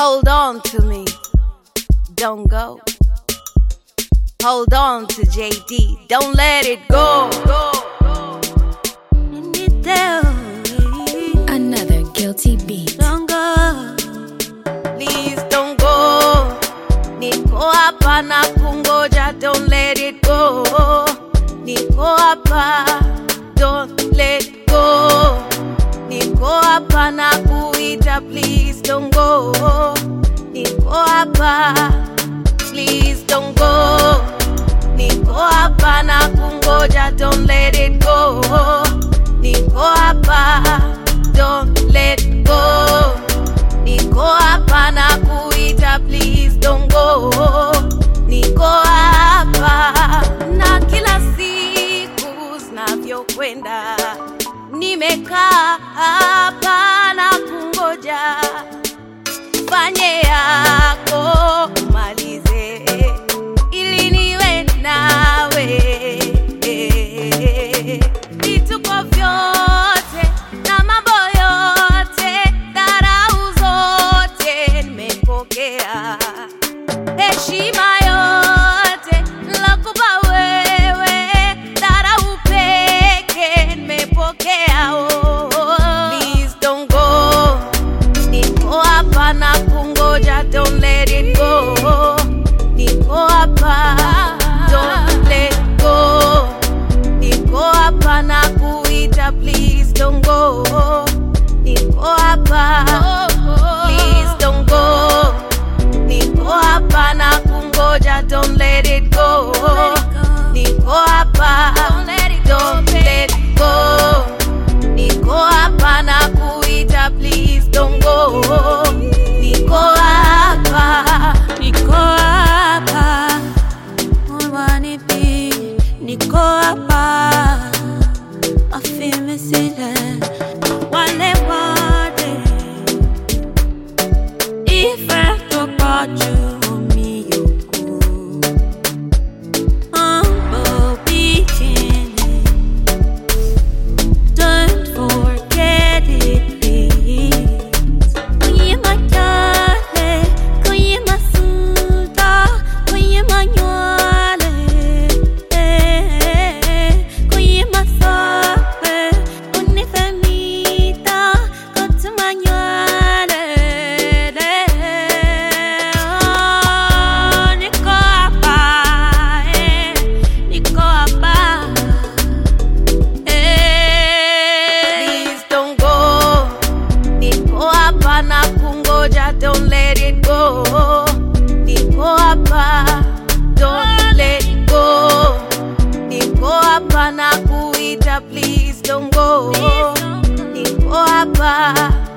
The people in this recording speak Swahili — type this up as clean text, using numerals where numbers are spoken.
Hold on to me, don't go. Hold on to JD, don't let it go. Another guilty beat. Don't go, please don't go. Niko hapa na kungoja, don't let it go. Niko hapa, don't let go. Niko hapa na kuita, please don't go. Niko hapa, please don't go. Niko hapa na kungoja, don't let it go. Niko hapa, don't let go. Niko hapa na kuita, please don't go. Niko hapa na kila siku zinavyokwenda, nimekaa hapa na kungoja. Fanye yako umalize, ili niwe nawe. Vituko vyote na mambo yote, dharau zote nimepokea. Heshima yote nakupa wewe, dharau peke nimepokea. Please don't go. Niko hapa na kungoja, don't let it go. Niko hapa, don't let go. Niko hapa na kuita, please don't go. Niko hapa, please don't go. Niko hapa na kungoja, don't let it go. Niko hapa, don't let go. Niko hapa na kuita, please don't go. Niko hapa, I want it be. Niko hapa, I feel missing it. Wale wade, if I talk about you, me yoku. Humble beginning, don't forget it, please. Kuye machale, kuye masuda, kuye manyale, kuye masape, unifemita, kotu manyale. Niko hapa, niko hapa. Please don't go. Niko hapa na kungoja, don't let it go. Niko hapa, don't let go. Niko hapa na kuita, please don't go. Niko hapa,